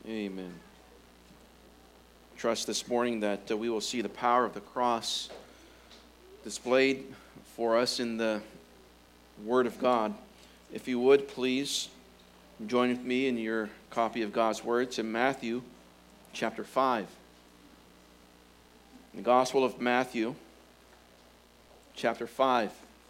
Amen. Trust this morning that we will see the power of the cross displayed for us in the Word of God. If you would, please join with me in your copy of God's Word to Matthew chapter 5. The Gospel of Matthew chapter 5.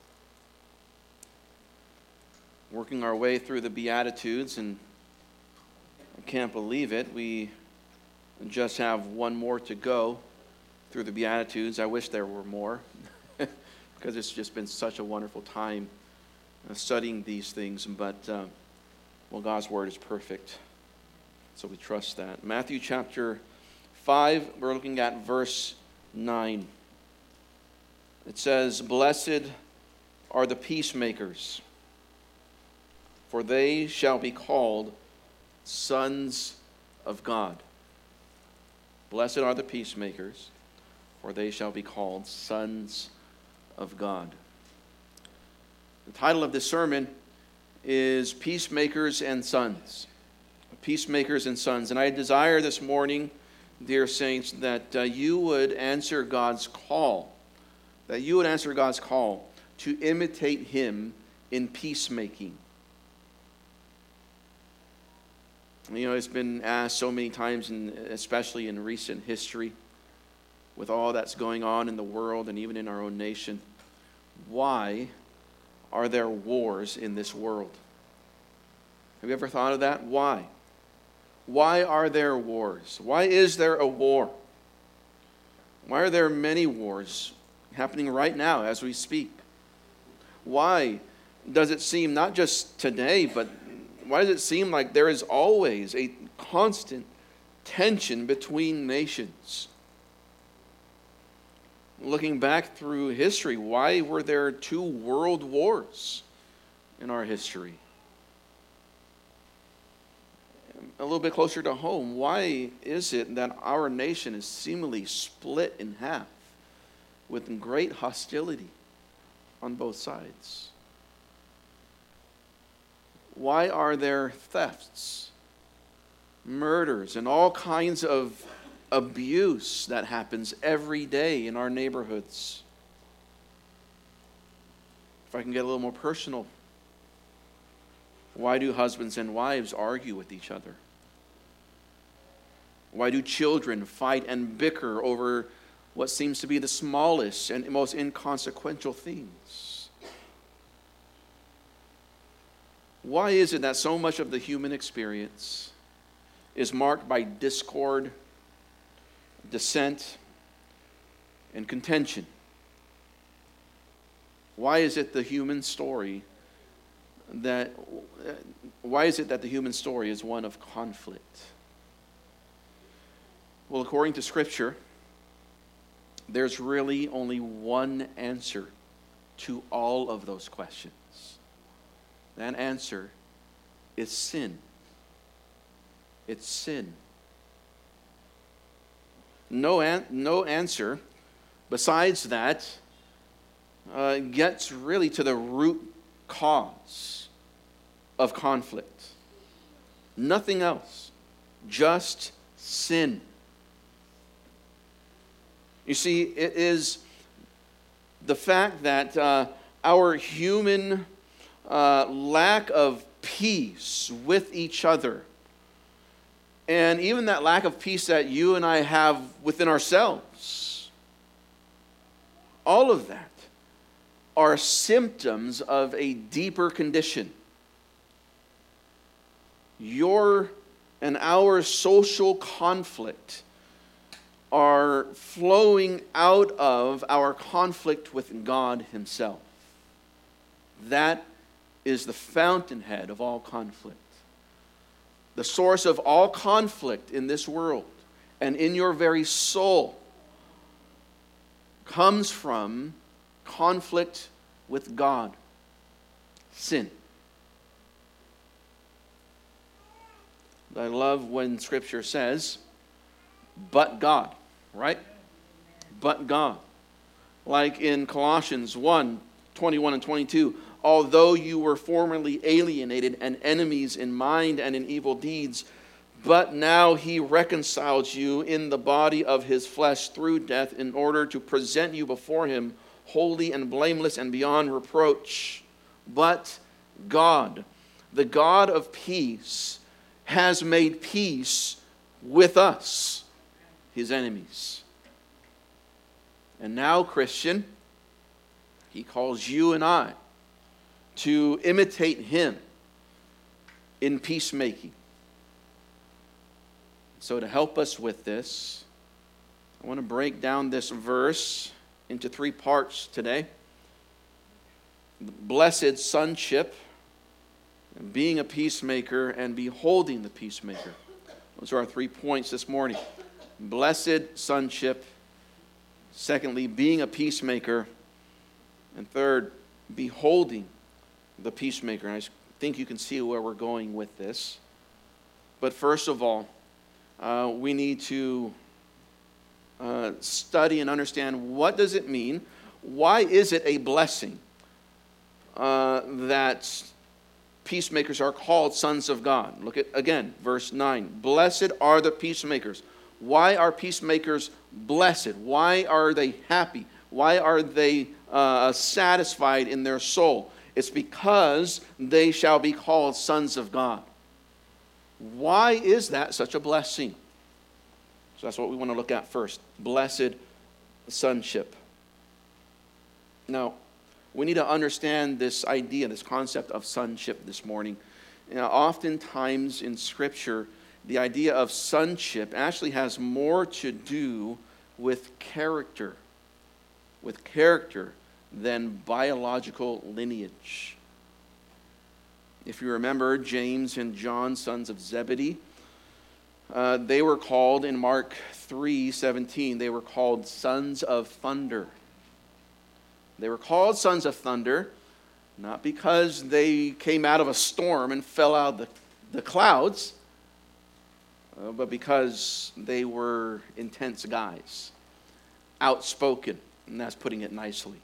Working our way through the Beatitudes, and I can't believe it. We just have one more to go through the Beatitudes. I wish there were more because it's just been such a wonderful time studying these things. But, God's Word is perfect, so we trust that. Matthew chapter 5, we're looking at verse 9. It says, "Blessed are the peacemakers, for they shall be called sons of God." Blessed are the peacemakers, for they shall be called sons of God. The title of this sermon is Peacemakers and Sons. Peacemakers and Sons. And I desire this morning, dear saints, that you would answer God's call. That you would answer God's call to imitate Him in peacemaking. You know, it's been asked so many times, especially in recent history, with all that's going on in the world and even in our own nation, why are there wars in this world? Have you ever thought of that? Why? Why are there wars? Why is there a war? Why are there many wars happening right now as we speak? Why does it seem, not just today, but why does it seem like there is always a constant tension between nations? Looking back through history, why were there 2 world wars in our history? A little bit closer to home, why is it that our nation is seemingly split in half with great hostility on both sides? Why are there thefts, murders, and all kinds of abuse that happens every day in our neighborhoods? If I can get a little more personal, why do husbands and wives argue with each other? Why do children fight and bicker over what seems to be the smallest and most inconsequential things? Why is it that so much of the human experience is marked by discord, dissent, and contention? Why is it that the human story is one of conflict? Well, according to Scripture, there's really only one answer to all of those questions. That answer is sin. It's sin. No answer besides that gets really to the root cause of conflict. Nothing else. Just sin. You see, it is the fact that our human lack of peace with each other, and even that lack of peace that you and I have within ourselves, all of that are symptoms of a deeper condition. Your and our social conflict are flowing out of our conflict with God Himself. That is the fountainhead of all conflict. The source of all conflict in this world and in your very soul comes from conflict with God, sin. I love when Scripture says, but God, right? But God. Like in Colossians 1:21 and 22, although you were formerly alienated and enemies in mind and in evil deeds, But now he reconciles you in the body of his flesh through death in order to present you before him holy and blameless and beyond reproach. But God, the God of peace, has made peace with us, his enemies. And now, Christian, he calls you and I to imitate him in peacemaking. So to help us with this, I want to break down this verse into 3 parts today. Blessed sonship, being a peacemaker, and beholding the peacemaker. Those are our 3 points this morning. Blessed sonship. Secondly, being a peacemaker. And third, beholding the peacemaker. And I think you can see where we're going with this. But first of all, we need to study and understand, what does it mean? Why is it a blessing that peacemakers are called sons of God? Look at, again, verse 9. Blessed are the peacemakers. Why are peacemakers blessed? Why are they happy? Why are they satisfied in their soul? It's because they shall be called sons of God. Why is that such a blessing? So that's what we want to look at first. Blessed sonship. Now, we need to understand this idea, this concept of sonship this morning. Oftentimes in Scripture, the idea of sonship actually has more to do with character than biological lineage. If you remember, James and John, sons of Zebedee, they were called in Mark 3:17, they were called sons of thunder. They were called sons of thunder, not because they came out of a storm and fell out of the clouds, but because they were intense guys, outspoken, and that's putting it nicely.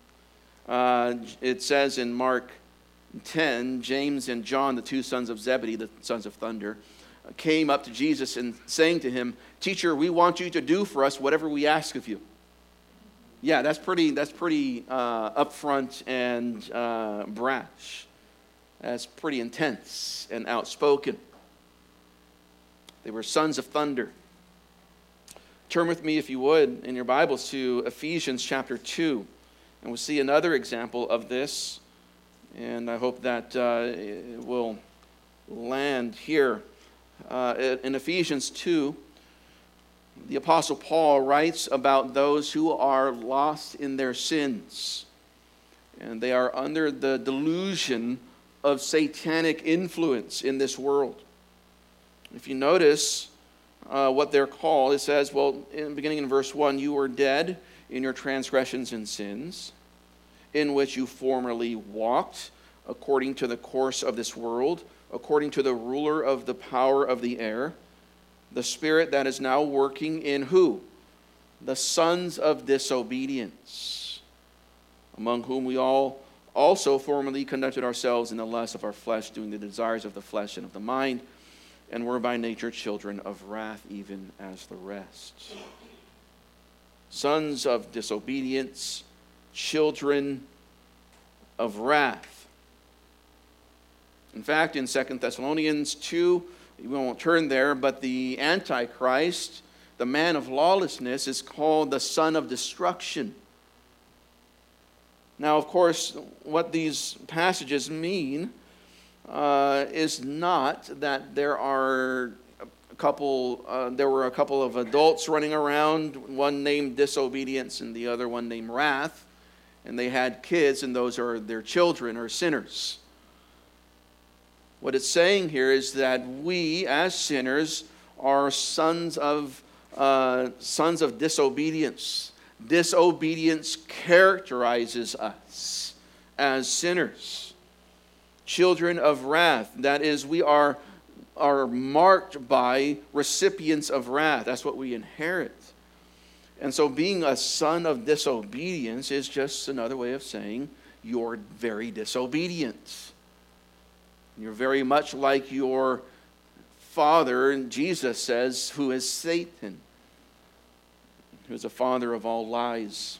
It says in Mark 10, James and John, the 2 sons of Zebedee, the sons of thunder, came up to Jesus and saying to him, "Teacher, we want you to do for us whatever we ask of you." Yeah, that's pretty upfront and brash. That's pretty intense and outspoken. They were sons of thunder. Turn with me, if you would, in your Bibles to Ephesians chapter 2, and we'll see another example of this. And I hope that it will land here. In Ephesians 2, the Apostle Paul writes about those who are lost in their sins. And they are under the delusion of satanic influence in this world. If you notice what they're called, it says, beginning in verse 1, "You were dead in your transgressions and sins, in which you formerly walked, according to the course of this world, according to the ruler of the power of the air, the spirit that is now working in" who? The sons of disobedience, among whom we all also formerly conducted ourselves in the lusts of our flesh, doing the desires of the flesh and of the mind, and were by nature children of wrath, even as the rest. Sons of disobedience, children of wrath. In fact, in 2 Thessalonians 2, we won't turn there, but the Antichrist, the man of lawlessness, is called the son of destruction. Now, of course, what these passages mean is not that there were a couple of adults running around, one named disobedience and the other one named wrath, and they had kids, and those are their children or sinners. What it's saying here is that we, as sinners, are sons of disobedience. Disobedience characterizes us as sinners. Children of wrath. That is, we are marked by recipients of wrath. That's what we inherit. And so being a son of disobedience is just another way of saying you're very disobedient. You're very much like your father, and Jesus says, who is Satan, who is the father of all lies.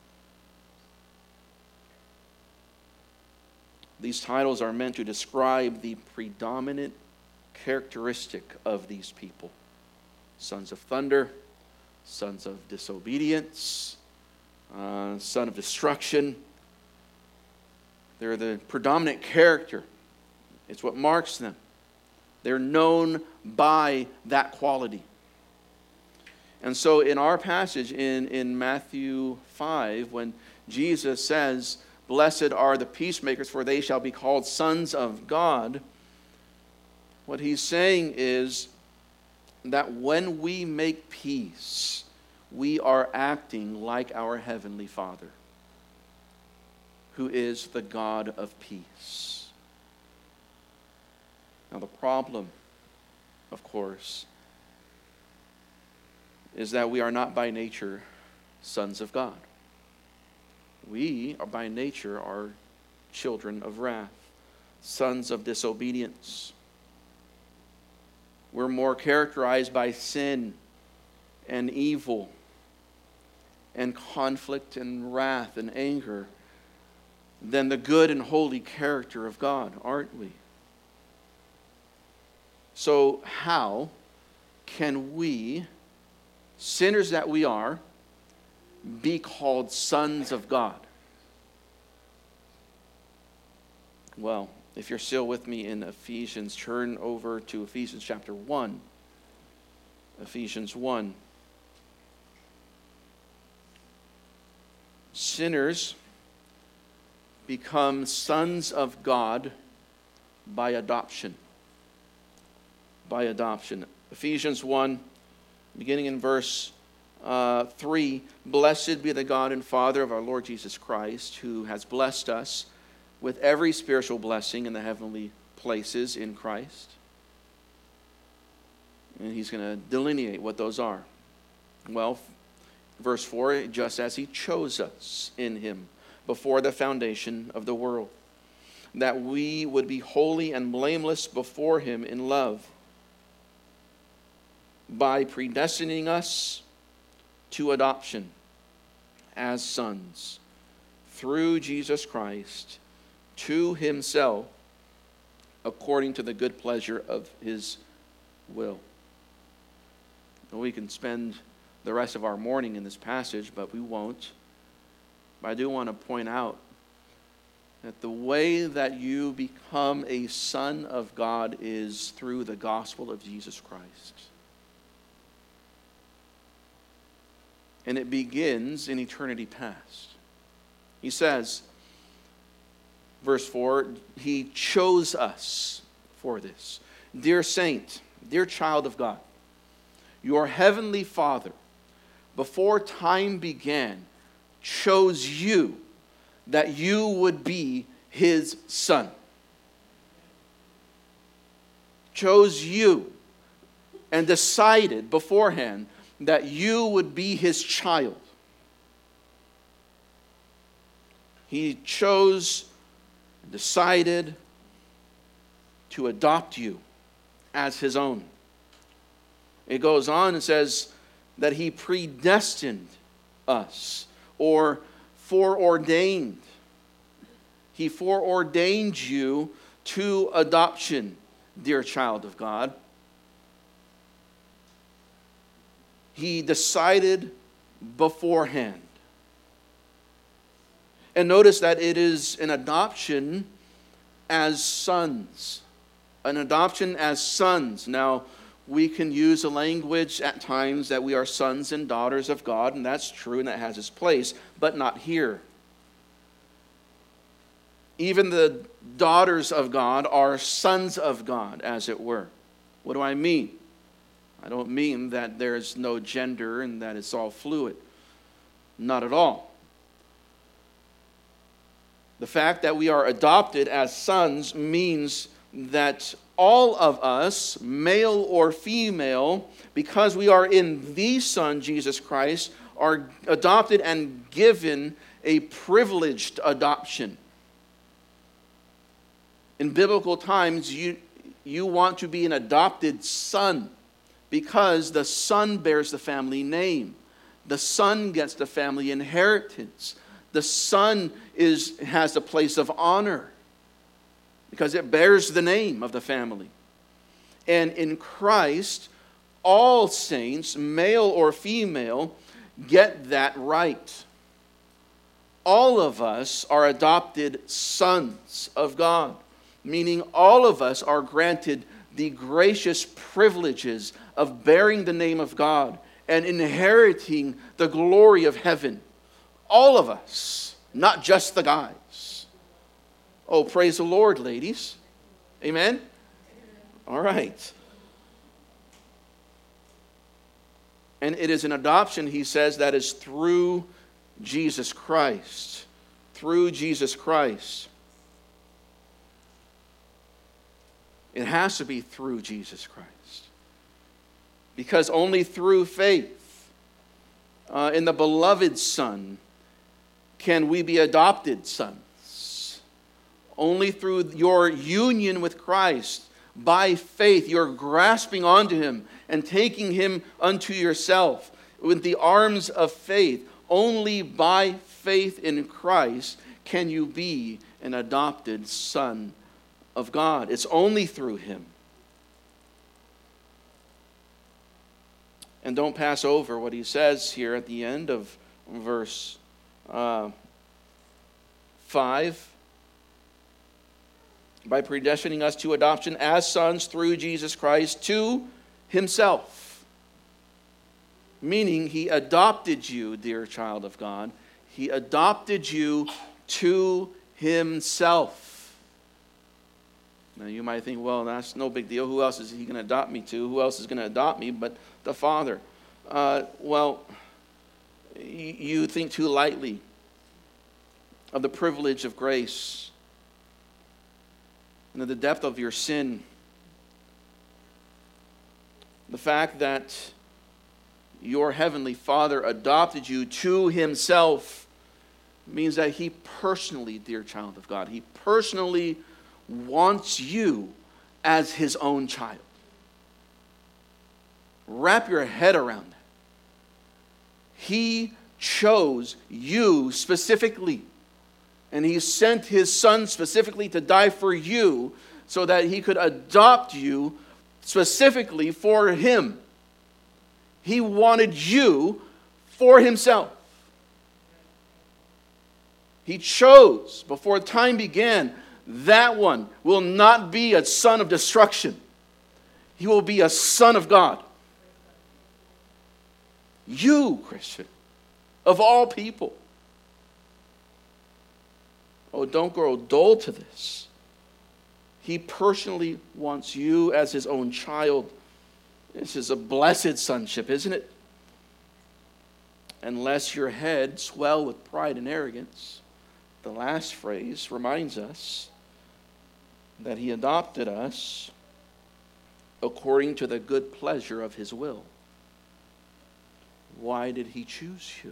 These titles are meant to describe the predominant characteristic of these people. Sons of thunder, sons of disobedience, son of destruction. They're the predominant character. It's what marks them. They're known by that quality. And so in our passage in Matthew 5, when Jesus says, "Blessed are the peacemakers, for they shall be called sons of God," what he's saying is that when we make peace, we are acting like our Heavenly Father, who is the God of peace. Now the problem, of course, is that we are not by nature sons of God. We are by nature are children of wrath, sons of disobedience. We're more characterized by sin and evil and conflict and wrath and anger than the good and holy character of God, aren't we? So how can we, sinners that we are, be called sons of God? Well, if you're still with me in Ephesians, turn over to Ephesians chapter 1. Ephesians 1. Sinners become sons of God by adoption. By adoption. Ephesians 1, beginning in verse 3, "Blessed be the God and Father of our Lord Jesus Christ, who has blessed us with every spiritual blessing in the heavenly places in Christ." And he's going to delineate what those are. Well, verse 4, "Just as he chose us in him before the foundation of the world, that we would be holy and blameless before him in love, by predestining us to adoption as sons through Jesus Christ to himself, according to the good pleasure of his will." We can spend the rest of our morning in this passage, but we won't. But I do want to point out that the way that you become a son of God is through the gospel of Jesus Christ. And it begins in eternity past. He says, verse 4, he chose us for this. "Dear saint, dear child of God, your heavenly Father, before time began, chose you that you would be his son." Chose you and decided beforehand that you would be his child. He chose, decided to adopt you as his own. It goes on and says that he predestined us, or foreordained. He foreordained you to adoption, dear child of God. He decided beforehand. And notice that it is an adoption as sons. An adoption as sons. Now, we can use a language at times that we are sons and daughters of God, and that's true and that has its place, but not here. Even the daughters of God are sons of God, as it were. What do I mean? I don't mean that there's no gender and that it's all fluid. Not at all. The fact that we are adopted as sons means that all of us, male or female, because we are in the Son, Jesus Christ, are adopted and given a privileged adoption. In biblical times, you you want to be an adopted son because the son bears the family name. The son gets the family inheritance. The son has a place of honor because it bears the name of the family. And in Christ, all saints, male or female, get that right. All of us are adopted sons of God, meaning all of us are granted the gracious privileges of bearing the name of God and inheriting the glory of heaven. All of us, not just the guys. Oh, praise the Lord, ladies. Amen? All right. And it is an adoption, he says, that is through Jesus Christ. Through Jesus Christ. It has to be through Jesus Christ. Because only through faith in the beloved Son can we be adopted sons. Only through your union with Christ, by faith, you're grasping onto him and taking him unto yourself with the arms of faith. Only by faith in Christ can you be an adopted son of God. It's only through him. And don't pass over what he says here at the end of verse 5. By predestining us to adoption as sons through Jesus Christ to himself. Meaning he adopted you, dear child of God. He adopted you to himself. Now you might think, well, that's no big deal. Who else is he going to adopt me to? Who else is going to adopt me but the Father? Well, you think too lightly of the privilege of grace and of the depth of your sin. The fact that your heavenly Father adopted you to himself means that he personally, dear child of God, he personally wants you as his own child. Wrap your head around that. He chose you specifically. And he sent his Son specifically to die for you so that he could adopt you specifically for him. He wanted you for himself. He chose before time began, that one will not be a son of destruction. He will be a son of God. You, Christian, of all people. Oh, don't grow dull to this. He personally wants you as his own child. This is a blessed sonship, isn't it? Unless your head swell with pride and arrogance. The last phrase reminds us that he adopted us according to the good pleasure of his will. Why did he choose you?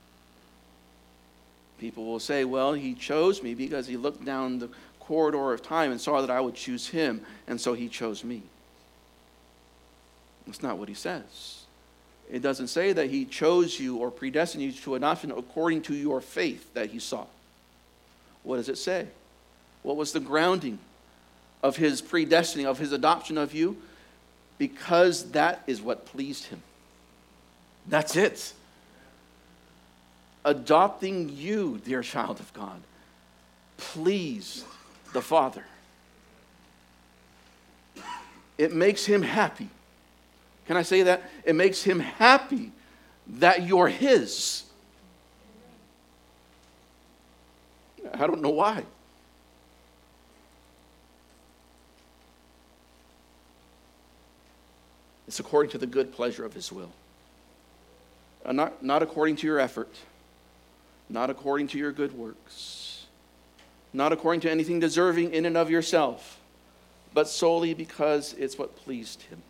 People will say, well, he chose me because he looked down the corridor of time and saw that I would choose him, and so he chose me. That's not what he says. It doesn't say that he chose you or predestined you to adoption according to your faith that he saw. What does it say? What was the grounding of his predestining, of his adoption of you? Because that is what pleased him. That's it. Adopting you, dear child of God, pleased the Father. It makes him happy. Can I say that? It makes him happy that you're his. I don't know why. It's according to the good pleasure of his will. Not according to your effort. Not according to your good works. Not according to anything deserving in and of yourself. But solely because it's what pleased him.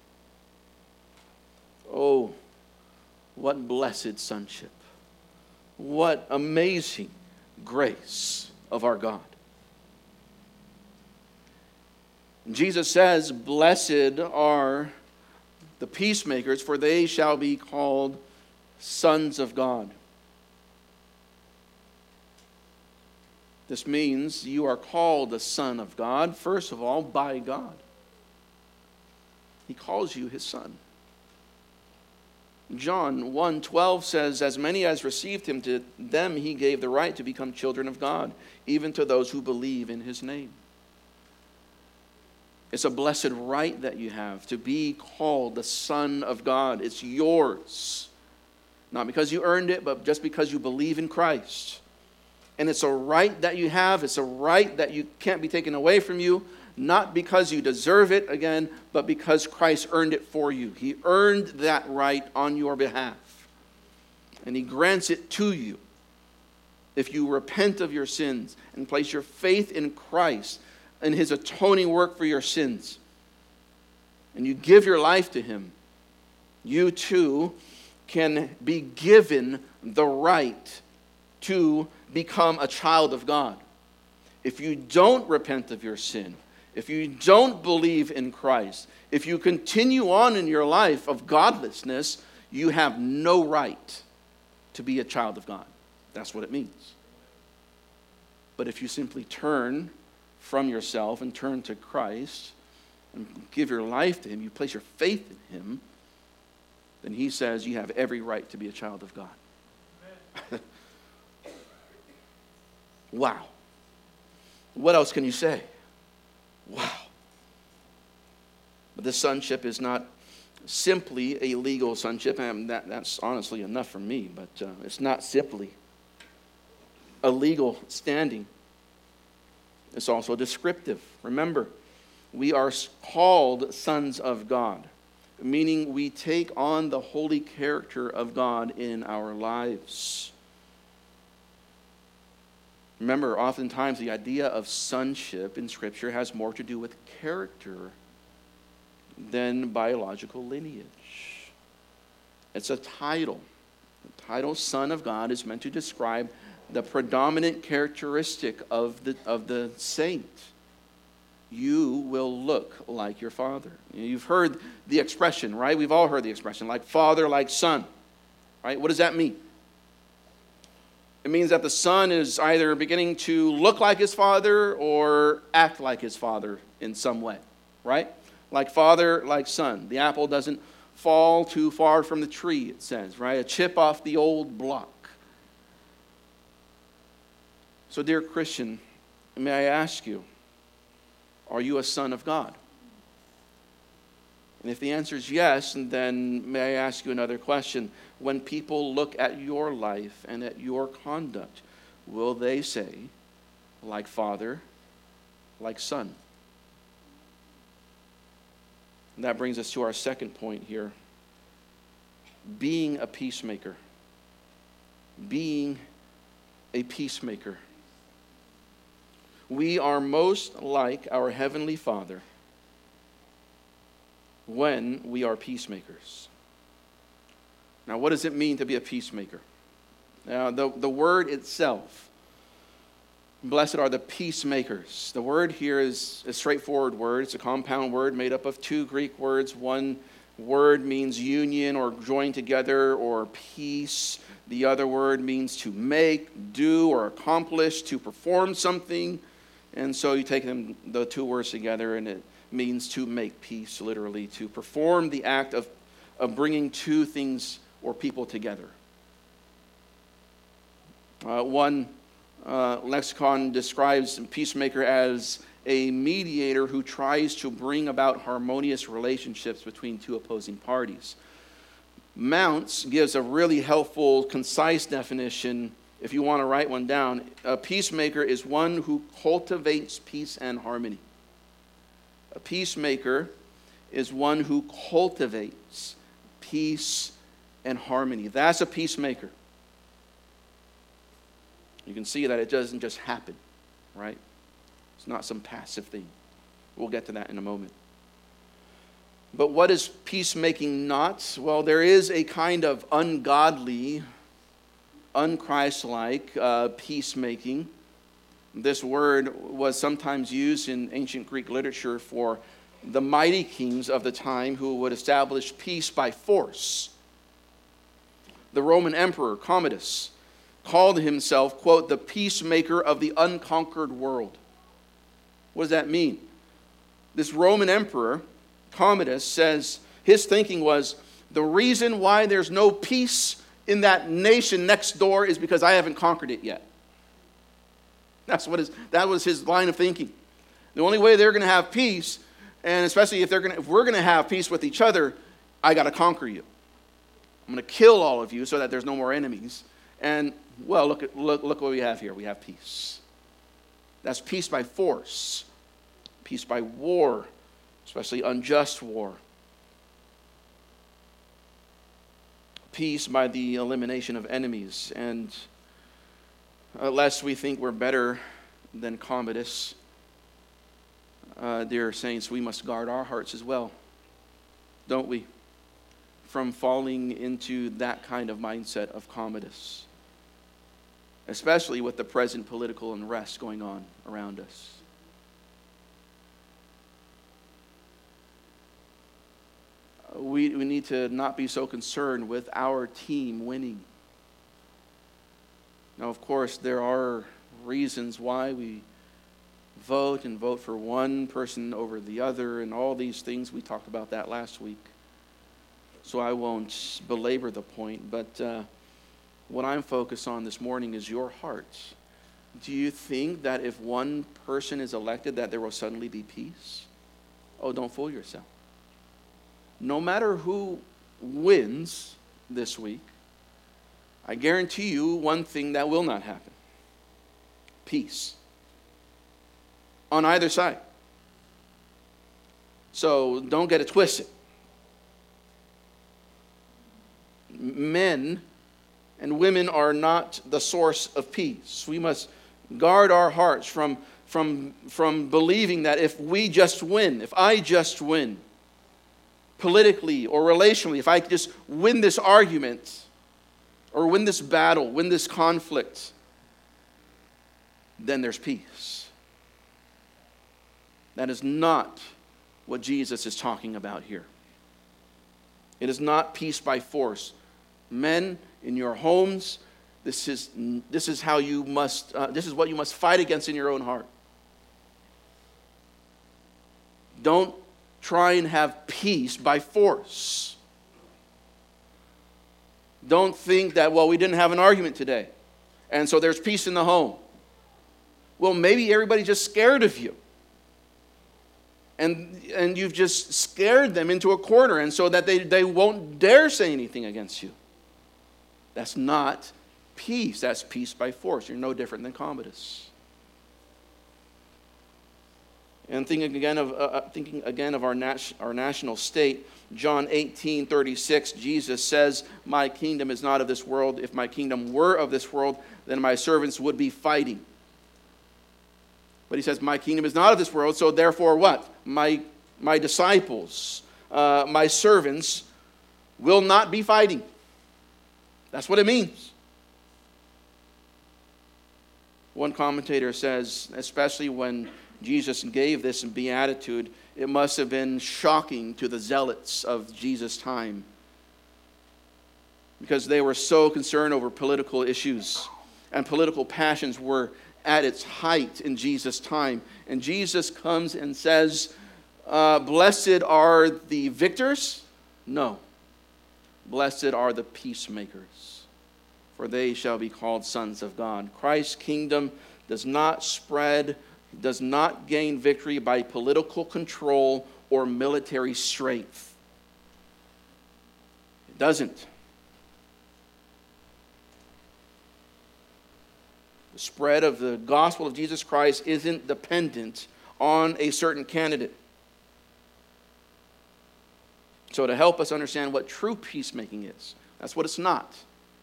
Oh, what blessed sonship. What amazing grace of our God. Jesus says, "Blessed are the peacemakers, for they shall be called sons of God." This means you are called a son of God, first of all, by God. He calls you his son. John 1:12 says, "As many as received him, to them he gave the right to become children of God, even to those who believe in his name." It's a blessed right that you have to be called the Son of God. It's yours. Not because you earned it, but just because you believe in Christ. And it's a right that you have. It's a right that you can't be taken away from you. Not because you deserve it, again, but because Christ earned it for you. He earned that right on your behalf. And he grants it to you if you repent of your sins and place your faith in Christ and his atoning work for your sins, and you give your life to him. You too can be given the right to become a child of God. If you don't repent of your sin, if you don't believe in Christ, if you continue on in your life of godlessness, you have no right to be a child of God. That's what it means. But if you simply turn from yourself and turn to Christ and give your life to him, you place your faith in him, then he says you have every right to be a child of God. Wow. What else can you say? Wow. But this sonship is not simply a legal sonship, and that's honestly enough for me, but it's not simply a legal standing. It's also descriptive. Remember, we are called sons of God, meaning we take on the holy character of God in our lives. Remember, oftentimes the idea of sonship in Scripture has more to do with character than biological lineage. It's a title. The title Son of God is meant to describe the predominant characteristic of the saint. You will look like your father. You've heard the expression, right? We've all heard the expression, like father, like son. Right? What does that mean? It means that the son is either beginning to look like his father or act like his father in some way. Right? Like father, like son. The apple doesn't fall too far from the tree, it says, right? A chip off the old block. So, dear Christian, may I ask you, are you a son of God? And if the answer is yes, then may I ask you another question? When people look at your life and at your conduct, will they say, like father, like son? And that brings us to our second point here. Being a peacemaker. Being a peacemaker. We are most like our Heavenly Father when we are peacemakers. Now, what does it mean to be a peacemaker? Now, the word itself, blessed are the peacemakers. The word here is a straightforward word. It's a compound word made up of two Greek words. One word means union or join together or peace. The other word means to make, do, or accomplish, to perform something. And so you take the two words together, and it means to make peace, literally, to perform the act of bringing two things or people together. One lexicon describes a peacemaker as a mediator who tries to bring about harmonious relationships between two opposing parties. Mounce gives a really helpful, concise definition. If you want to write one down, a peacemaker is one who cultivates peace and harmony. A peacemaker is one who cultivates peace and harmony. That's a peacemaker. You can see that it doesn't just happen, right? It's not some passive thing. We'll get to that in a moment. But what is peacemaking not? Well, there is a kind of ungodly, unchristlike peacemaking This word was sometimes used in ancient Greek literature for the mighty kings of the time who would establish peace by force. The Roman emperor, Commodus, called himself, quote, the peacemaker of the unconquered world. What does that mean? This Roman emperor, Commodus, says his thinking was, the reason why there's no peace in that nation next door is because I haven't conquered it yet. That was his line of thinking. The only way they're going to have peace, and especially if we're going to have peace with each other, I got to conquer you. I'm going to kill all of you so that there's no more enemies. And, well, look what we have here. We have peace. That's peace by force. Peace by war, especially unjust war. Peace by the elimination of enemies. And lest we think we're better than Commodus, dear saints, we must guard our hearts as well, don't we? From falling into that kind of mindset of Commodus, especially with the present political unrest going on around us. We need to not be so concerned with our team winning. Now, of course, there are reasons why we vote and vote for one person over the other and all these things. We talked about that last week. So I won't belabor the point, but what I'm focused on this morning is your heart. Do you think that if one person is elected that there will suddenly be peace? Oh, don't fool yourself. No matter who wins this week, I guarantee you one thing that will not happen. Peace. On either side. So don't get it twisted. Men and women are not the source of peace. We must guard our hearts from believing that if we just win, if I just win, politically or relationally, if I just win this argument or win this battle, win this conflict, then there's peace. That is not what Jesus is talking about here. It is not peace by force. Men, in your homes, this is how you must. This is what you must fight against in your own heart. Don't try and have peace by force. Don't think that, well, we didn't have an argument today, and so there's peace in the home. Well, maybe everybody's just scared of you. And you've just scared them into a corner, and so that they won't dare say anything against you. That's not peace. That's peace by force. You're no different than Commodus. And thinking again of our national state, John 18:36, Jesus says, "My kingdom is not of this world. If my kingdom were of this world, then my servants would be fighting." But he says, "My kingdom is not of this world, so therefore what? My disciples, my servants, will not be fighting." That's what it means. One commentator says, especially when Jesus gave this beatitude, it must have been shocking to the zealots of Jesus' time, because they were so concerned over political issues, and political passions were at its height in Jesus' time. And Jesus comes and says, blessed are the victors? No. Blessed are the peacemakers, for they shall be called sons of God. Christ's kingdom does not spread, does not gain victory by political control or military strength. It doesn't. The spread of the gospel of Jesus Christ isn't dependent on a certain candidate. So to help us understand what true peacemaking is, that's what it's not.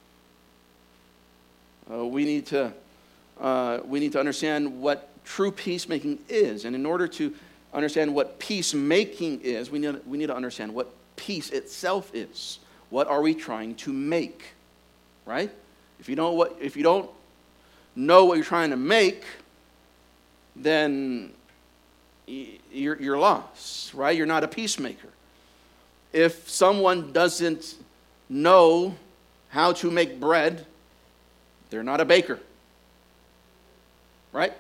We need to understand what true peacemaking is, and in order to understand what peacemaking is, we need to understand what peace itself is. What are we trying to make? Right? If you don't know what you're trying to make, then you're lost, right? You're not a peacemaker. If someone doesn't know how to make bread, they're not a baker, right?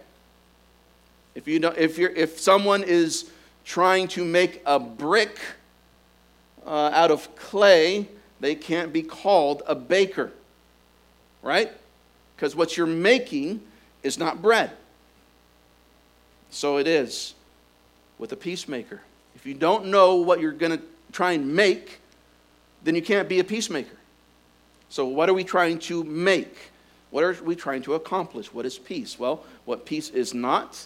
If someone is trying to make a brick out of clay, they can't be called a baker, right? Because what you're making is not bread. So it is with a peacemaker. If you don't know what you're going to try and make, then you can't be a peacemaker. So what are we trying to make? What are we trying to accomplish? What is peace? Well, what peace is not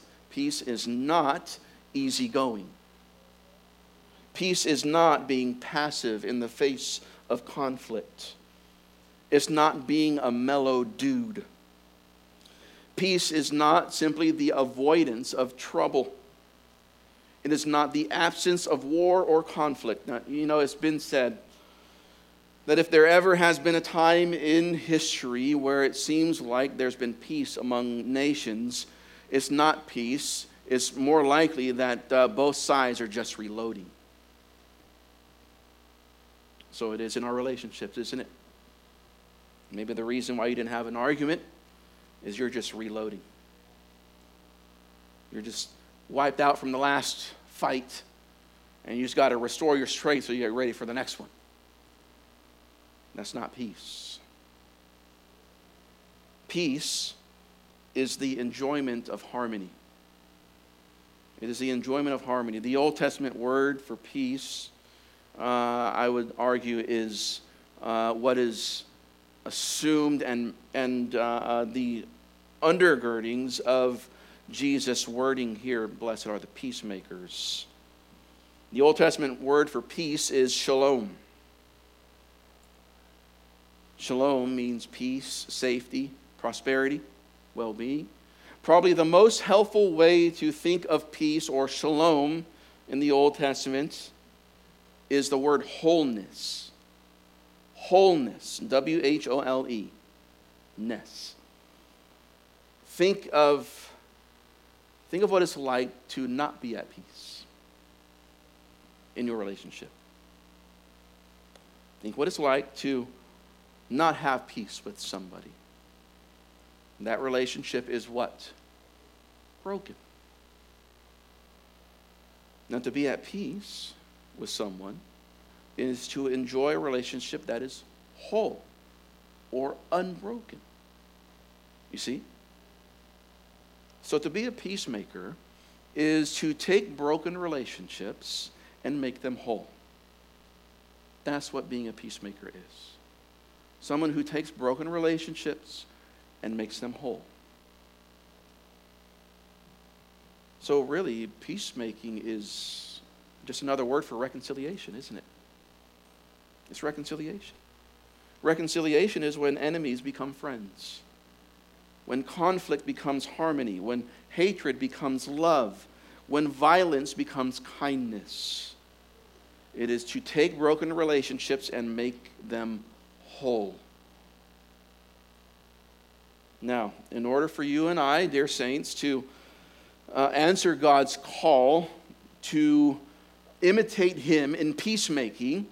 easygoing. Peace is not being passive in the face of conflict. It's not being a mellow dude. Peace is not simply the avoidance of trouble. It is not the absence of war or conflict. Now, it's been said that if there ever has been a time in history where it seems like there's been peace among nations, it's not peace. It's more likely that both sides are just reloading. So it is in our relationships, isn't it? Maybe the reason why you didn't have an argument is you're just reloading. You're just wiped out from the last fight, and you just got to restore your strength so you get ready for the next one. That's not peace. Peace is the enjoyment of harmony. It is the enjoyment of harmony. The Old Testament word for peace, I would argue, is what is assumed and the undergirdings of Jesus' wording here. Blessed are the peacemakers. The Old Testament word for peace is shalom. Shalom means peace, safety, prosperity, well-being. Probably the most helpful way to think of peace or shalom in the Old Testament is the word wholeness. Wholeness, W-H-O-L-E, ness. Think of what it's like to not be at peace in your relationship. Think what it's like to not have peace with somebody. That relationship is what? Broken. Now, to be at peace with someone is to enjoy a relationship that is whole or unbroken. You see? So to be a peacemaker is to take broken relationships and make them whole. That's what being a peacemaker is. Someone who takes broken relationships and makes them whole. So really, peacemaking is just another word for reconciliation, isn't it? It's reconciliation. Reconciliation is when enemies become friends, when conflict becomes harmony, when hatred becomes love, when violence becomes kindness. It is to take broken relationships and make them whole. Now, in order for you and I, dear saints, to answer God's call to imitate Him in peacemaking,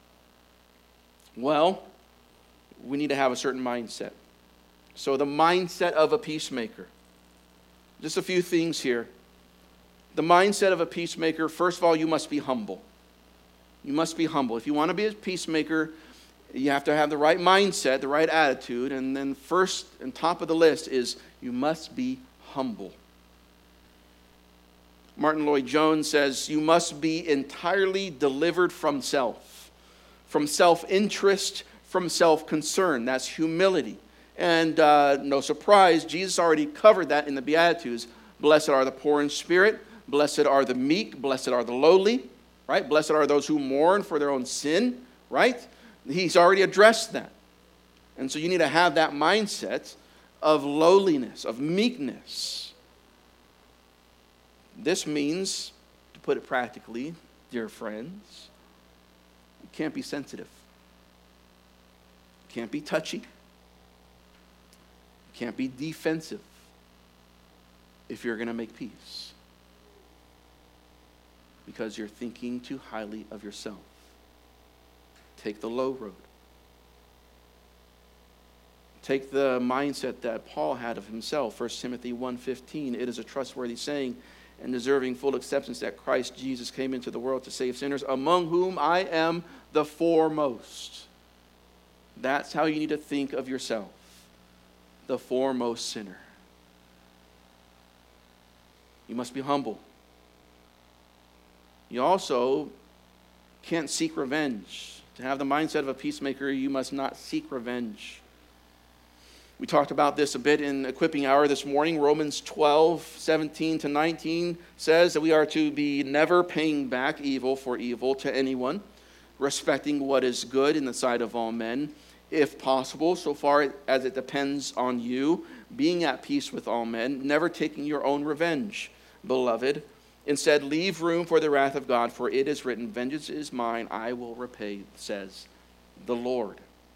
well, we need to have a certain mindset. So the mindset of a peacemaker. Just a few things here. The mindset of a peacemaker, first of all, you must be humble. You must be humble. If you want to be a peacemaker, you have to have the right mindset, the right attitude, and then first and top of the list is you must be humble. Martin Lloyd-Jones says, you must be entirely delivered from self-interest, from self-concern. That's humility. And no surprise, Jesus already covered that in the Beatitudes. Blessed are the poor in spirit, blessed are the meek, blessed are the lowly, right? Blessed are those who mourn for their own sin, right? He's already addressed that. And so you need to have that mindset of lowliness, of meekness. This means, to put it practically, dear friends, you can't be sensitive. You can't be touchy. You can't be defensive. if you're going to make peace. Because you're thinking too highly of yourself. Take the low road. Take the mindset that Paul had of himself. 1 Timothy 1:15, it is a trustworthy saying and deserving full acceptance that Christ Jesus came into the world to save sinners, among whom I am the foremost. That's how you need to think of yourself. The foremost sinner. You must be humble. You also can't seek revenge. To have the mindset of a peacemaker, you must not seek revenge. We talked about this a bit in Equipping Hour this morning. Romans 12:17-19 says that we are to be never paying back evil for evil to anyone, respecting what is good in the sight of all men, if possible, so far as it depends on you, being at peace with all men, never taking your own revenge, beloved. Instead, leave room for the wrath of God, for it is written, vengeance is mine, I will repay, says the Lord.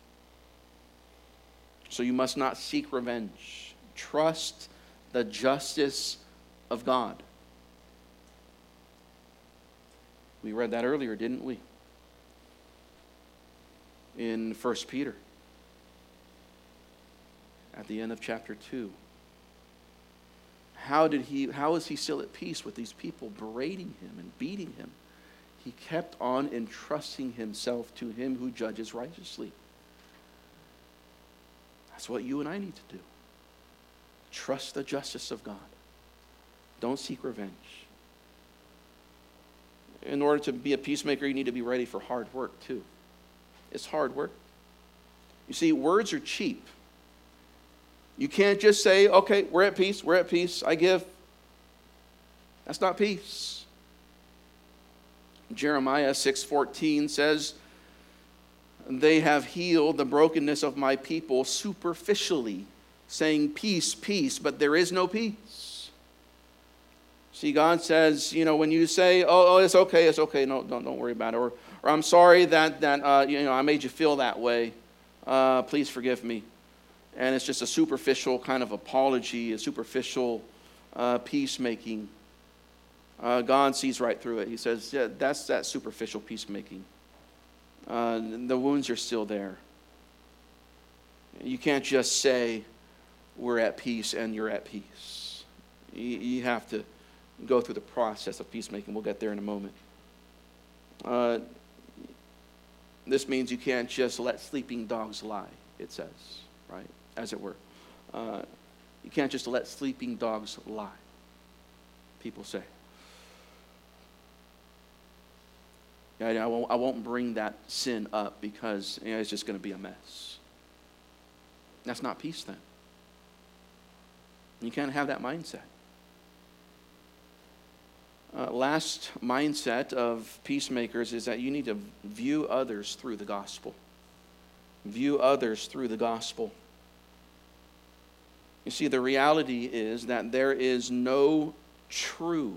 So you must not seek revenge. Trust the justice of God. We read that earlier, didn't we? In 1 Peter. At the end of chapter 2. How is he still at peace with these people berating him and beating him? He kept on entrusting himself to him who judges righteously. That's what you and I need to do. Trust the justice of God. Don't seek revenge. In order to be a peacemaker, you need to be ready for hard work too. It's hard work. You see, words are cheap. You can't just say, okay, we're at peace, I give. That's not peace. Jeremiah 6:14 says, they have healed the brokenness of my people superficially, saying peace, peace, but there is no peace. See, God says, when you say, oh, it's okay, no, don't worry about it, or I'm sorry that I made you feel that way, please forgive me. And it's just a superficial kind of apology, a superficial peacemaking. God sees right through it. He says, yeah, that's that superficial peacemaking. The wounds are still there. You can't just say we're at peace and you're at peace. You have to go through the process of peacemaking. We'll get there in a moment. This means you can't just let sleeping dogs lie, it says, right? As it were. You can't just let sleeping dogs lie, people say. I won't bring that sin up because it's just going to be a mess. That's not peace then. You can't have that mindset. Last mindset of peacemakers is that you need to view others through the gospel. View others through the gospel. You see, the reality is that there is no true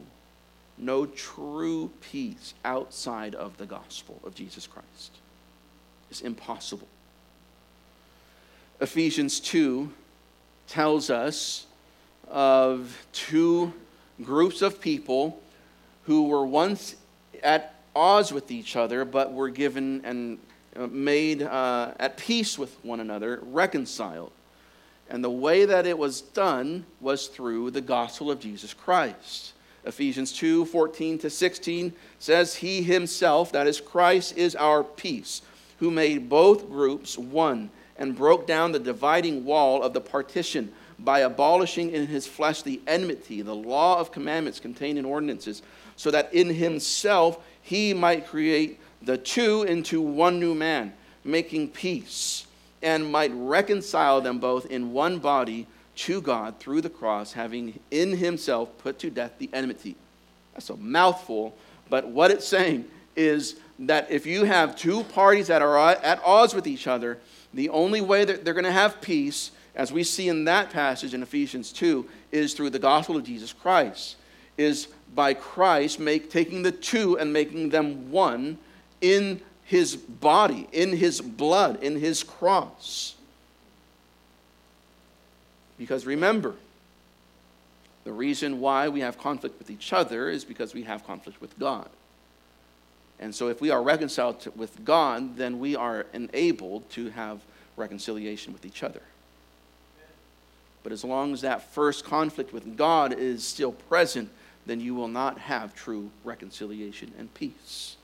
peace outside of the gospel of Jesus Christ. It's impossible. Ephesians 2 tells us of two groups of people who were once at odds with each other, but were given and made at peace with one another, reconciled. And the way that it was done was through the gospel of Jesus Christ. Ephesians 2:14-16 says, he himself, that is Christ, is our peace, who made both groups one and broke down the dividing wall of the partition by abolishing in his flesh the enmity, the law of commandments contained in ordinances, so that in himself he might create the two into one new man, making peace, and might reconcile them both in one body to God through the cross, having in himself put to death the enmity. That's a mouthful, but what it's saying is that if you have two parties that are at odds with each other, the only way that they're going to have peace, as we see in that passage in Ephesians 2, is through the gospel of Jesus Christ, is by Christ taking the two and making them one in his body, in his blood, in his cross. Because remember, The reason why we have conflict with each other is because we have conflict with God. And so if we are reconciled with God, then we are enabled to have reconciliation with each other. But as long as that first conflict with God is still present, then you will not have true reconciliation and peace.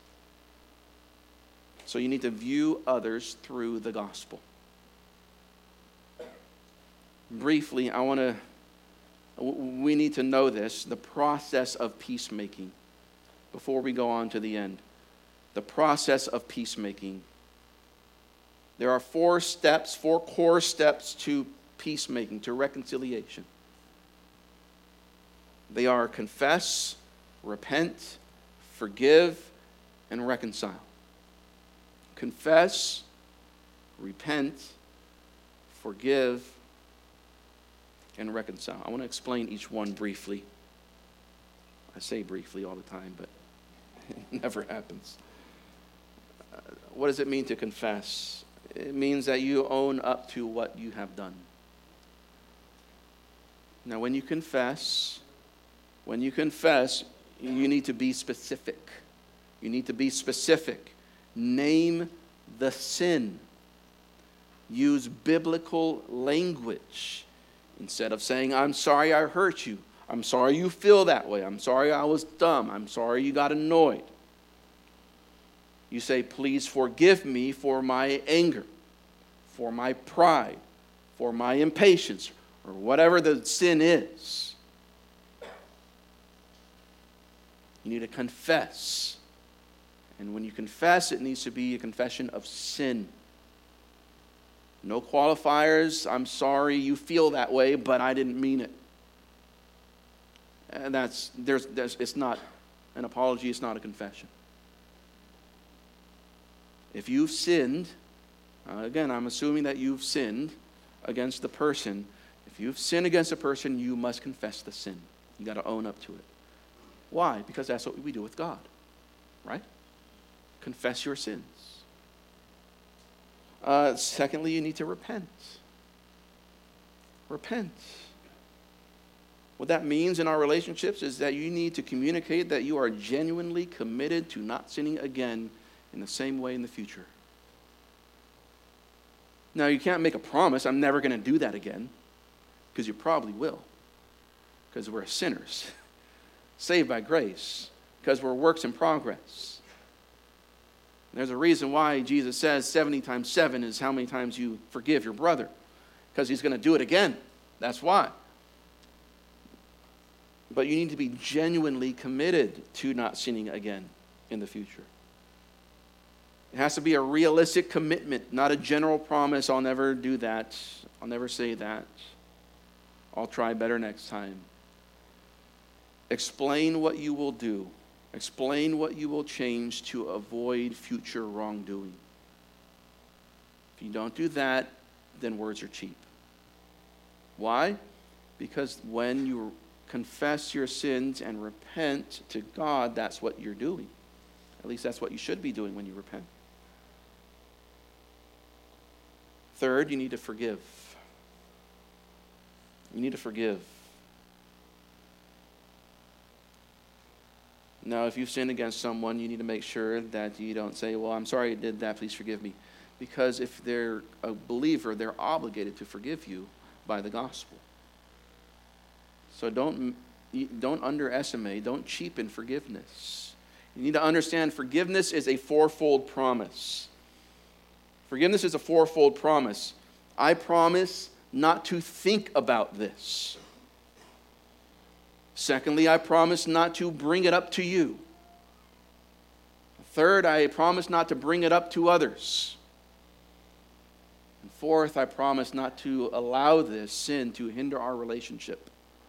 So you need to view others through the gospel. Briefly, we need to know this, the process of peacemaking, before we go on to the end. The process of peacemaking. There are 4 core steps to peacemaking, to reconciliation. They are confess, repent, forgive, and reconcile. Confess, repent, forgive, and reconcile. I want to explain each one briefly. I say briefly all the time, but it never happens. What does it mean to confess? It means that you own up to what you have done. Now, when you confess, you need to be specific. You need to be specific. Name the sin. Use biblical language. Instead of saying, I'm sorry I hurt you. I'm sorry you feel that way. I'm sorry I was dumb. I'm sorry you got annoyed. You say, please forgive me for my anger, for my pride, for my impatience, or whatever the sin is. You need to confess. And when you confess, it needs to be a confession of sin. No qualifiers. I'm sorry you feel that way, but I didn't mean it. And it's not an apology. It's not a confession. If you've sinned, again, I'm assuming that you've sinned against the person. If you've sinned against a person, you must confess the sin. You got to own up to it. Why? Because that's what we do with God, right? Confess your sins. Secondly, you need to repent. Repent. What that means in our relationships is that you need to communicate that you are genuinely committed to not sinning again in the same way in the future. Now, you can't make a promise, I'm never going to do that again, because you probably will, because we're sinners, saved by grace, because we're works in progress. There's a reason why Jesus says 70 times 7 is how many times you forgive your brother, because he's going to do it again. That's why. But you need to be genuinely committed to not sinning again in the future. It has to be a realistic commitment, not a general promise, I'll never do that, I'll never say that, I'll try better next time. Explain what you will do. Explain what you will change to avoid future wrongdoing. If you don't do that, then words are cheap. Why? Because when you confess your sins and repent to God, that's what you're doing. At least that's what you should be doing when you repent. Third, you need to forgive. You need to forgive. Now, if you've sinned against someone, you need to make sure that you don't say, well, I'm sorry I did that, please forgive me. Because if they're a believer, they're obligated to forgive you by the gospel. So don't underestimate, don't cheapen forgiveness. You need to understand forgiveness is a fourfold promise. Forgiveness is a fourfold promise. I promise not to think about this. Secondly, I promise not to bring it up to you. Third, I promise not to bring it up to others. And fourth, I promise not to allow this sin to hinder our relationship.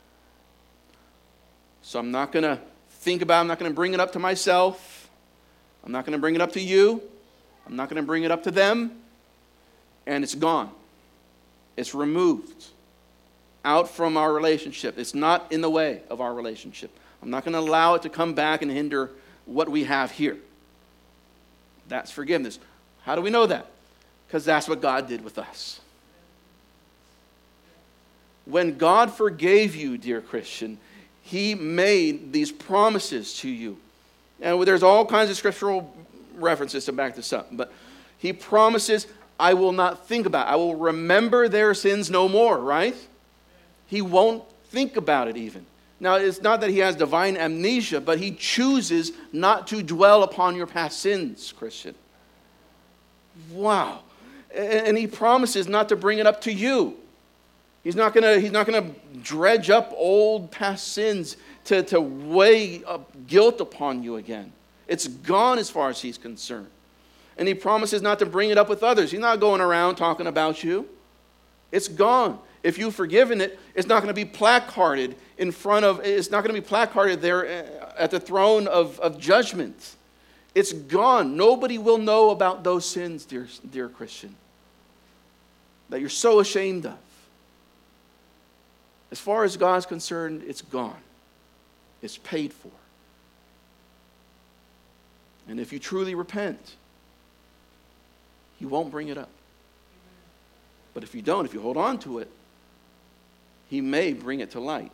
So I'm not going to think about it. I'm not going to bring it up to myself. I'm not going to bring it up to you. I'm not going to bring it up to them. And it's gone. It's removed out from our relationship. It's not in the way of our relationship. I'm not going to allow it to come back and hinder what we have here. That's forgiveness. How do we know that? Because that's what God did with us. When God forgave you, dear Christian, He made these promises to you. And there's all kinds of scriptural references to back this up. But He promises, I will not think about it. I will remember their sins no more, right? He won't think about it even. Now, it's not that He has divine amnesia, but He chooses not to dwell upon your past sins, Christian. Wow. And He promises not to bring it up to you. He's not gonna dredge up old past sins to weigh up guilt upon you again. It's gone as far as He's concerned. And He promises not to bring it up with others. He's not going around talking about you. It's gone. If you've forgiven it, it's not going to be placarded it's not going to be placarded there at the throne of judgment. It's gone. Nobody will know about those sins, dear Christian, that you're so ashamed of. As far as God's concerned, it's gone. It's paid for. And if you truly repent, He won't bring it up. But if you don't, if you hold on to it, He may bring it to light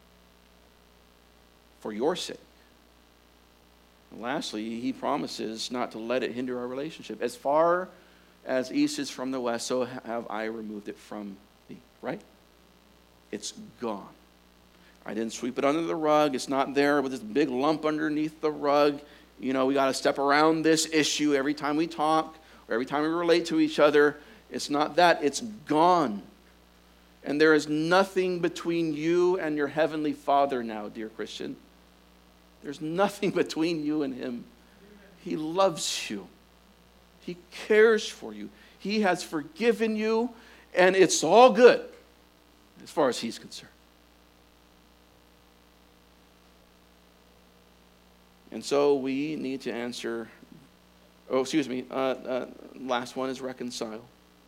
for your sake. And lastly, He promises not to let it hinder our relationship. As far as east is from the west, so have I removed it from thee. Right? It's gone. I didn't sweep it under the rug. It's not there with this big lump underneath the rug. We got to step around this issue every time we talk or every time we relate to each other. It's not that. It's gone. And there is nothing between you and your heavenly Father now, dear Christian. There's nothing between you and Him. He loves you. He cares for you. He has forgiven you, and it's all good as far as He's concerned. And so we need to answer, last one is reconcile.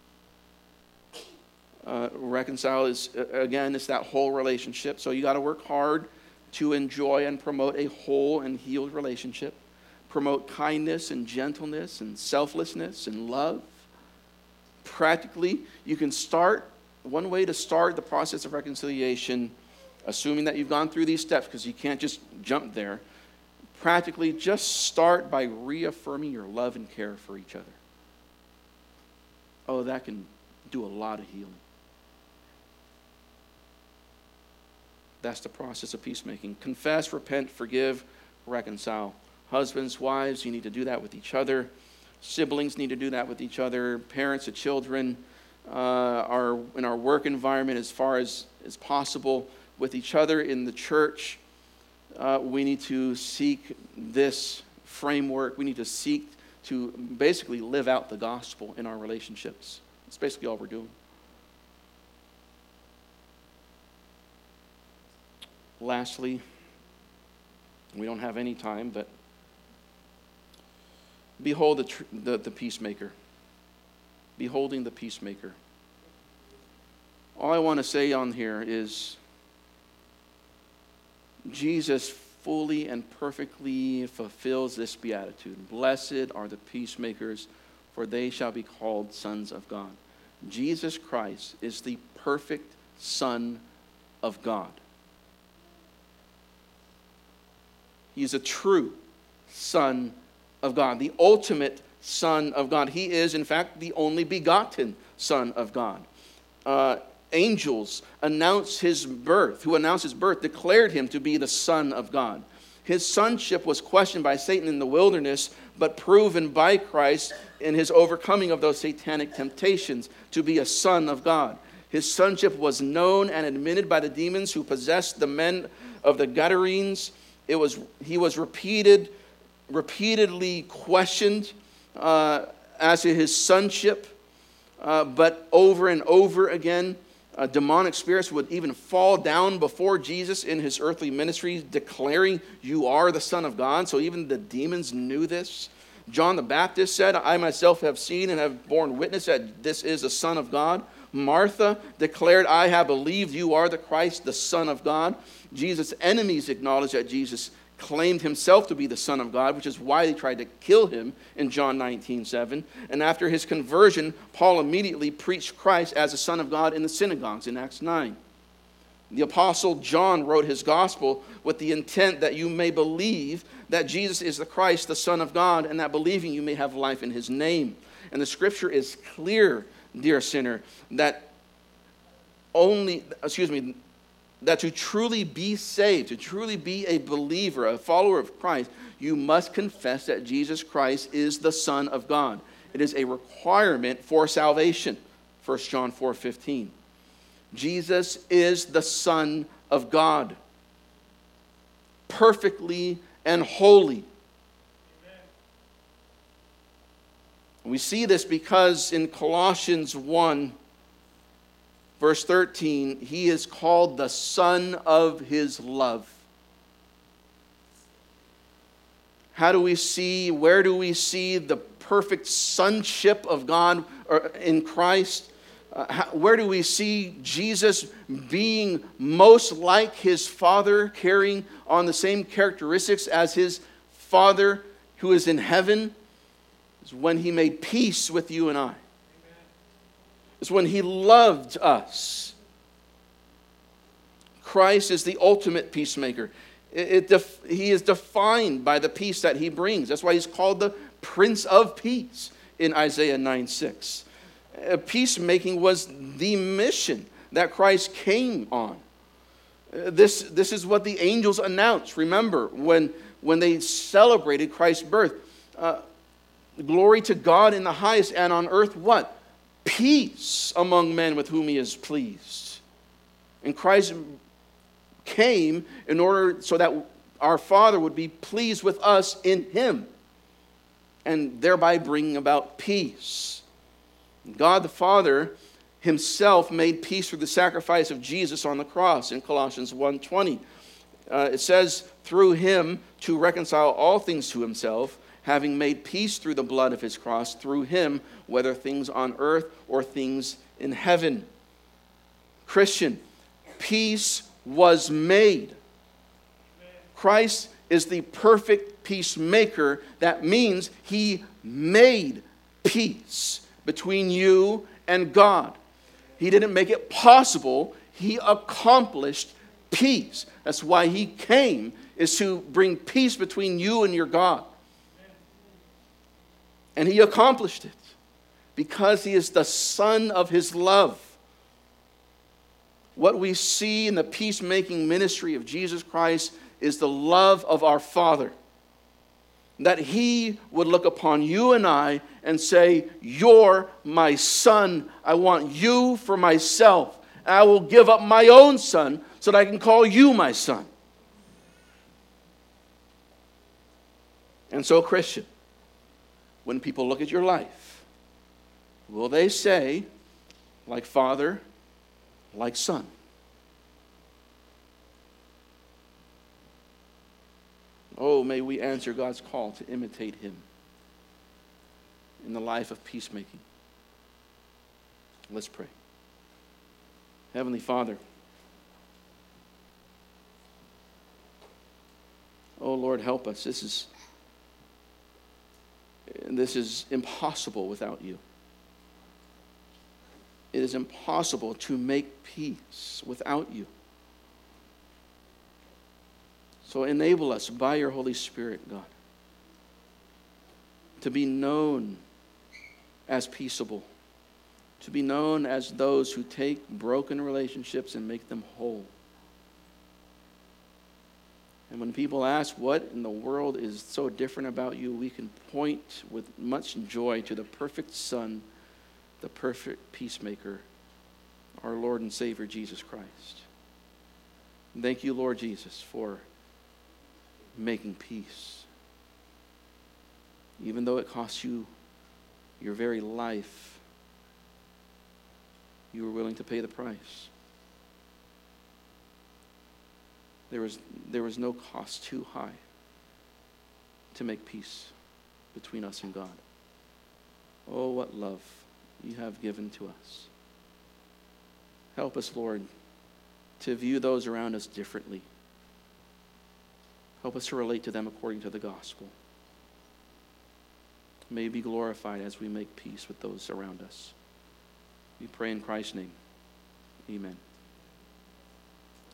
Reconcile is, again, it's that whole relationship. So you got to work hard to enjoy and promote a whole and healed relationship. Promote kindness and gentleness and selflessness and love. Practically, you can start, one way to start the process of reconciliation, assuming that you've gone through these steps, because you can't just jump there. Practically, just start by reaffirming your love and care for each other. Oh, that can do a lot of healing. That's the process of peacemaking. Confess, repent, forgive, reconcile. Husbands, wives, you need to do that with each other. Siblings need to do that with each other. Parents of children are in our work environment as far as possible with each other in the church. We need to seek this framework. We need to seek to basically live out the gospel in our relationships. That's basically all we're doing. Lastly, we don't have any time, but behold the peacemaker. Beholding the peacemaker. All I want to say on here is Jesus fully and perfectly fulfills this beatitude. Blessed are the peacemakers, for they shall be called sons of God. Jesus Christ is the perfect Son of God. He is a true Son of God, the ultimate Son of God. He is, in fact, the only begotten Son of God. Angels announced His birth, who announced His birth, declared Him to be the Son of God. His sonship was questioned by Satan in the wilderness, but proven by Christ in His overcoming of those satanic temptations to be a Son of God. His sonship was known and admitted by the demons who possessed the men of the Gadarenes. He was repeatedly questioned as to His sonship, but over and over again, demonic spirits would even fall down before Jesus in His earthly ministry, declaring, "You are the Son of God." So even the demons knew this. John the Baptist said, "I myself have seen and have borne witness that this is the Son of God." Martha declared, "I have believed you are the Christ, the Son of God." Jesus' enemies acknowledged that Jesus claimed Himself to be the Son of God, which is why they tried to kill Him in John 19:7. And after His conversion, Paul immediately preached Christ as the Son of God in the synagogues in Acts 9. The Apostle John wrote his gospel with the intent that you may believe that Jesus is the Christ, the Son of God, and that believing you may have life in his name. And the scripture is clear, dear sinner, that that to truly be saved, to truly be a believer, a follower of Christ, you must confess that Jesus Christ is the Son of God. It is a requirement for salvation. 1 John 4:15. Jesus is the Son of God, perfectly and holy. We see this because in Colossians 1, verse 13, he is called the Son of his love. Where do we see the perfect sonship of God in Christ? Where do we see Jesus being most like his Father, carrying on the same characteristics as his Father who is in heaven? It's when he made peace with you and I. It's when he loved us. Christ is the ultimate peacemaker. He is defined by the peace that he brings. That's why he's called the Prince of Peace in Isaiah 9:6. Peacemaking was the mission that Christ came on. This is what the angels announced. Remember, when they celebrated Christ's birth. Glory to God in the highest, and on earth what? Peace among men with whom he is pleased. And Christ came in order so that our Father would be pleased with us in him, and thereby bringing about peace. God the Father himself made peace through the sacrifice of Jesus on the cross in Colossians 1:20. It says, through him to reconcile all things to himself, having made peace through the blood of his cross, through him, whether things on earth or things in heaven. Christian, peace was made. Christ is the perfect peacemaker. That means he made peace between you and God. He didn't make it possible. He accomplished peace. That's why he came, is to bring peace between you and your God. And he accomplished it because he is the Son of his love. What we see in the peacemaking ministry of Jesus Christ is the love of our Father. That he would look upon you and I and say, you're my son. I want you for myself. I will give up my own son so that I can call you my son. And so, Christian, when people look at your life, will they say, like father, like son? Oh, may we answer God's call to imitate him in the life of peacemaking. Let's pray. Heavenly Father, oh Lord, help us. This is impossible without you. It is impossible to make peace without you. So enable us by your Holy Spirit, God, to be known as peaceable, to be known as those who take broken relationships and make them whole. And when people ask what in the world is so different about you, we can point with much joy to the perfect Son, the perfect peacemaker, our Lord and Savior, Jesus Christ. And thank you, Lord Jesus, for making peace. Even though it costs you your very life, you were willing to pay the price. There was no cost too high to make peace between us and God. Oh, what love you have given to us. Help us, Lord, to view those around us differently. Help us to relate to them according to the gospel. May you be glorified as we make peace with those around us. We pray in Christ's name. Amen.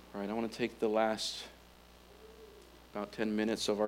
All right, I want to take the last about 10 minutes of our